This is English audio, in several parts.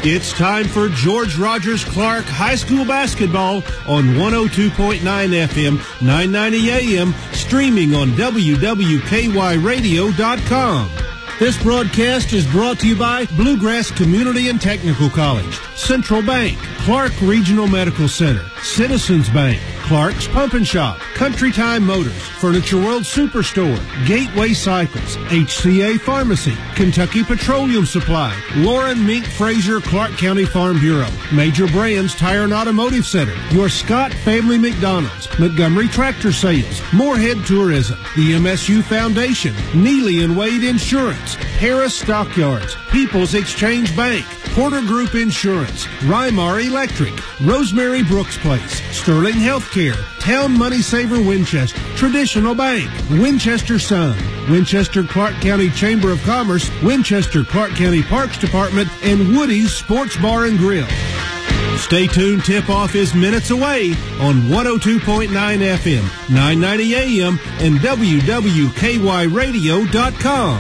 It's time for George Rogers Clark High School basketball on 102.9 FM, 990 AM, streaming on WWKYradio.com. This broadcast is brought to you by Bluegrass Community and Technical College, Central Bank, Clark Regional Medical Center, Citizens Bank, Clark's Pump and Shop, Country Time Motors, Furniture World Superstore, Gateway Cycles, HCA Pharmacy, Kentucky Petroleum Supply, Lauren Mink Fraser Clark County Farm Bureau, Major Brands Tire and Automotive Center, your Scott Family McDonald's, Montgomery Tractor Sales, Moorhead Tourism, the MSU Foundation, Neely and Wade Insurance, Harris Stockyards, People's Exchange Bank, Porter Group Insurance, Rymar Electric, Rosemary Brooks Place, Sterling Healthcare, Town Money Saver Winchester, Traditional Bank, Winchester Sun, Winchester Clark County Chamber of Commerce, Winchester Clark County Parks Department, and Woody's Sports Bar and Grill. Stay tuned, tip-off is minutes away on 102.9 FM, 990 AM, and WWKYradio.com.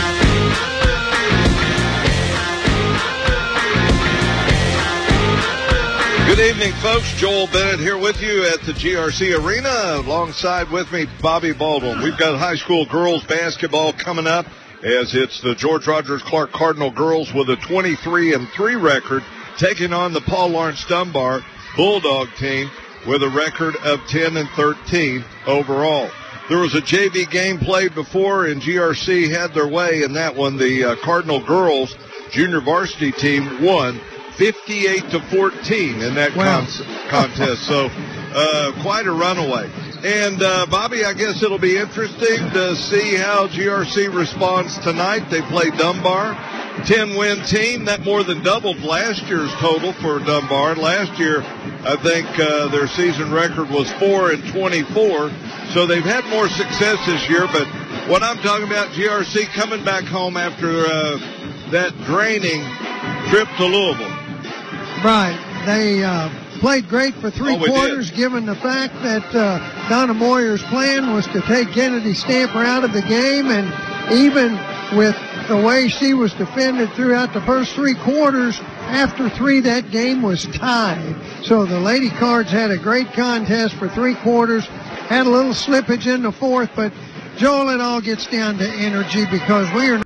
Good evening, folks. Joel Bennett here with you at the GRC Arena. Alongside with me, Bobby Baldwin. We've got high school girls basketball coming up as it's the George Rogers Clark Cardinal girls with a 23-3 record taking on the Paul Lawrence Dunbar Bulldog team with a record of 10-13 overall. There was a JV game played before, and GRC had their way in that one. The Cardinal girls junior varsity team won 58-14 in that contest. So quite a runaway. And, Bobby, I guess it'll be interesting to see how GRC responds tonight. They play Dunbar, 10-win team. That more than doubled last year's total for Dunbar. Last year, I think their season record was 4-24. So they've had more success this year. But what I'm talking about, GRC coming back home after that draining trip to Louisville. Right. They played great for three quarters, given the fact that Donna Moyer's plan was to take Kennedy Stamper out of the game, and even with the way she was defended throughout the first three quarters, after three, that game was tied. So the Lady Cards had a great contest for three quarters, had a little slippage in the fourth, but Joel, it all gets down to energy because we are